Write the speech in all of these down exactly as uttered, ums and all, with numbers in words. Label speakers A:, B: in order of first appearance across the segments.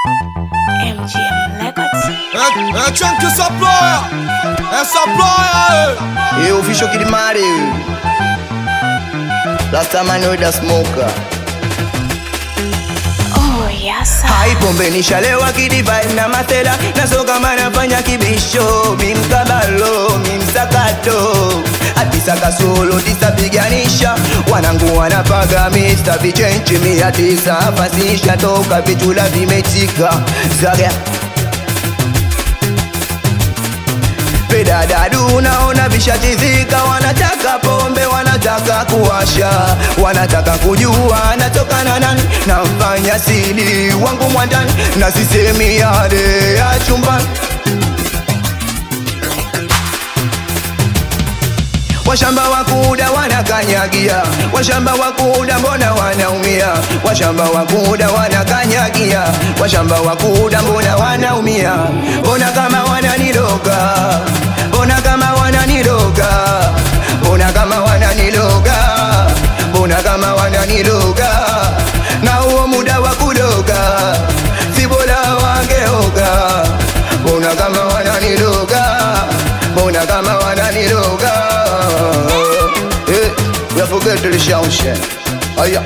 A: M G M Records.
B: É, é tchan que essa ploia, essa ploia.
C: Eu official Kid Mari. Last time I know the smoker.
A: Oh yes.
C: Hai pombe nishalewa Kid vibe na matela. Naso kama nafanya kibisho. Mimkabalo, mimsakato. Atisaka solo, tisapiganisha. Wanangu wanapaga mister vichenchi mia tisa. Fasisha toka vichula vimetika. Zaga Pedadadu naona vishachizika. Wanataka pombe, wanataka kuwasha. Wanataka kujua natoka na nani. Namfanya sili wangu mwandani. Na sisemi yale ya chumbani. Washamba wakuda wanakanyagia. Washamba wakuda mbona wanaumia. Washamba wakuda wanakanyagia. Washamba wakuda mbona wanaumia. Mbona kama wananiloga. Mbona kama wananiloga. Mbona kama wananiloga. Mbona kama wananiloga. Na huo muda wa kuloga si bora wangeoga. Mbona kama wananiloga. Mbona kama wananiloga. Hey, we have forget the shaunshe. Aya.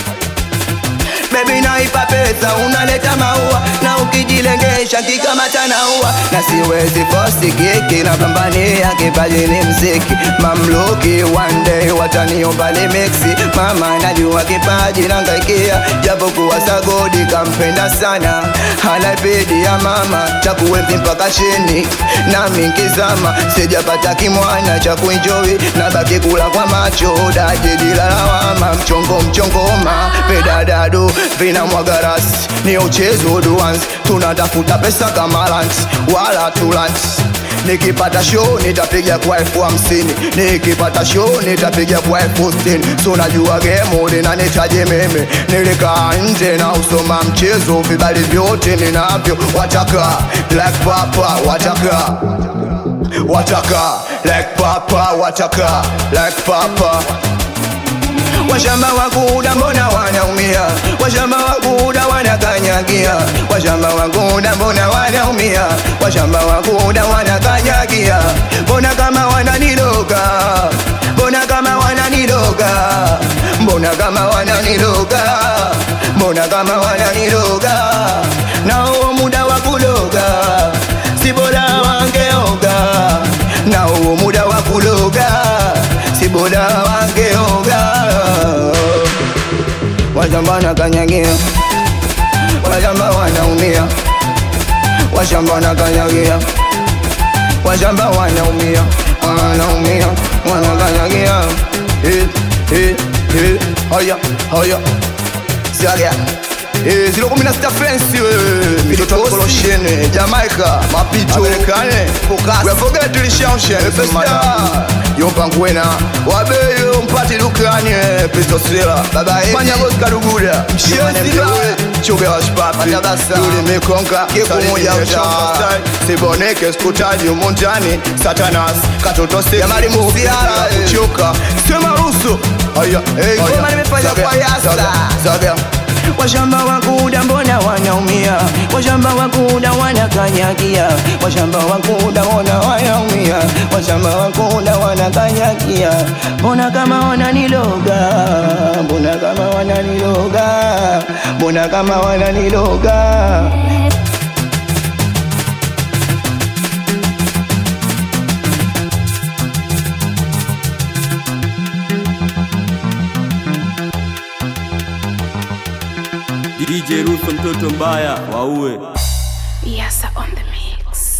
C: Baby naipa pesa unaleta maua. Na ukijilengesha kikamata na ua. Na siwezi fosi kiki na pambania kipaji ni mziki. Mamluki one day wataniomba ni mixi. Mama najua kipaji nangaikia. Japo kuwa sagodi kampenda sana. Halaipidi ya mama chakuwepi mpaka chini. Na minkizama sijapata kimwana cha kuenjoy. Na baki kula kwa macho dajidila lawama. Mchongo mchongoma pedadadu vina mwagarasi. Ni uchezo duanzi. Tunatafuta pesa kama lansi. Wala tulansi. Nikipata show nitapiga kwa elfu hamsini. Nikipata show nitapiga kwa elfu sitini. So najua game linanihitaji mimi. Nilikaa nje na usoma mchezo. Vibali vyote ninavyo. Wataka like papa. Wataka Wataka like papa. Wataka like papa. Washamba wakuda mbona wanaumia. Washamba wakuda wanakanyagia. Washamba wakuda mbona wanaumia. Washamba wakuda wanakanyagia. Mbona kama wananiloga. Mbona kama wananiloga. Mbona kama wananiloga. Mbona kama wananiloga. Na huo muda wa kuloga si bora wangeoga. Na huo muda wa kuloga si bora wangeoga. Washamba wanakanyagia. Washamba wanaumia. Washamba wanakanyagia. Washamba wanaumia. Wanaumia. Wanakanyagia. Eh, eh, eh. Haya, haya. Zaga Eh, zero kumi na sita French wewe. Mitoto Koloshene, Jamaica, Mapito, Amerikane, Focus. We forget to lishaushe, Festa. Yompa ngwena, wabeyo mpati dukani, Pisto Sela, baba Edi. Manya boss kaduguda, mshenzi ba. Chobe wa shpapi, Yuli mekonka, keko moja ucha. Seboneke, skutaji umontani, Satanas, katoto se. Yamari muziara, kuchoka, sema ruso. Aya, hey, ngoma nimefanya kwa yasa. Zaga Washamba wakuda mbona wanaumia. Washamba wakuda wanakanyagia. Washamba wakuda mbona wanaumia. Washamba wakuda wanakanyagia. Mbona kama wananiloga. Mbona kama wananiloga. Mbona kama wananiloga.
D: D J Russo mtoto mbaya waue.
A: Yes on the mix.